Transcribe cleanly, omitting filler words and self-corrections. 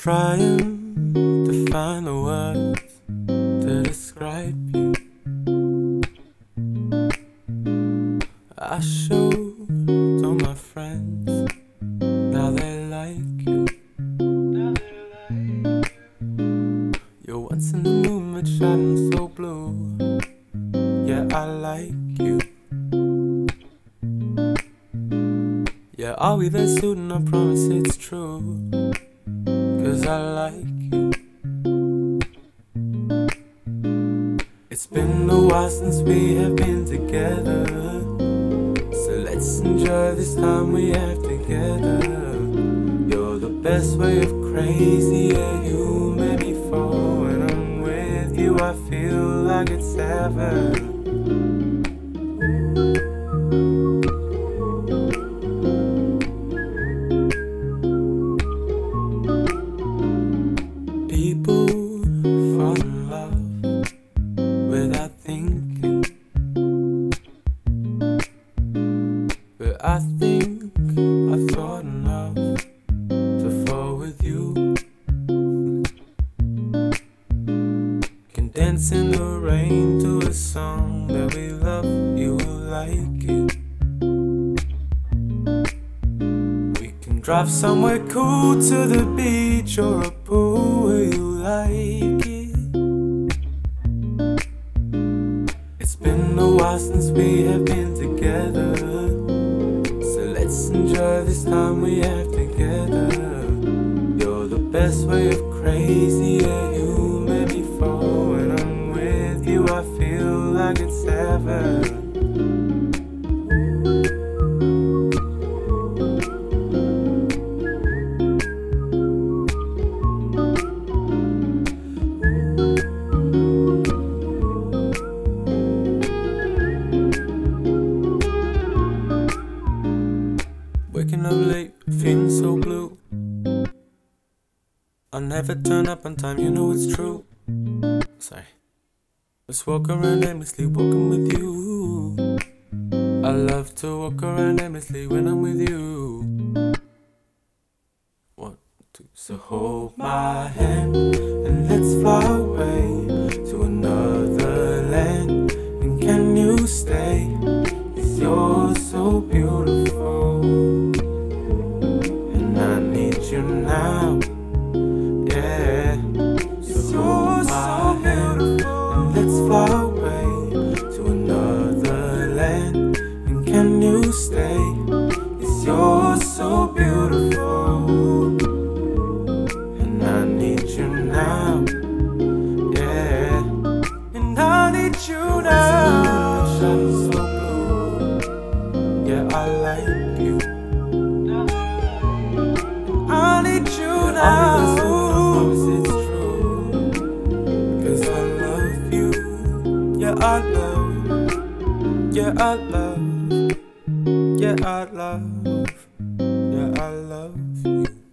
Trying to find the words to describe you. I showed all my friends, now they like you. You're once in the moon but shining so blue. Yeah, I like you. Yeah, I'll be there soon, I promise it's true. 'Cause I like you. It's been a while since we have been together, so let's enjoy this time we have together. You're the best way of crazy, yeah, you made me fall. When I'm with you I feel like it's heaven. People fall in love without thinking, but I think I've thought enough to fall with you. Can dance in the rain to a song that we love, you will like it. We can drive somewhere cool to the beach or a pool where you like it. It's been a while since we have been together, so let's enjoy this time we have together. You're the best way of crazy, yeah, you made me fall. When I'm with you I feel like it's heaven. Waking up late, feeling so blue. I'll never turn up on time, you know it's true. Sorry. Let's walk around aimlessly, walking with you. I love to walk around aimlessly when I'm with you. 1, 2, so hold my hand and let's fly away to another land. And can you stay? 'Cause you're so beautiful, and I need you now. Yeah, so you're so beautiful, and let's fly away to another land. And can you stay? 'Cause you're so beautiful, and I need you now. Yeah, and I need you now. Shining so blue. Yeah, I like you. I need you now. I promise it's true. 'Cause I love you. Yeah, I love. Yeah, I love. Yeah, I love. Yeah, I love you.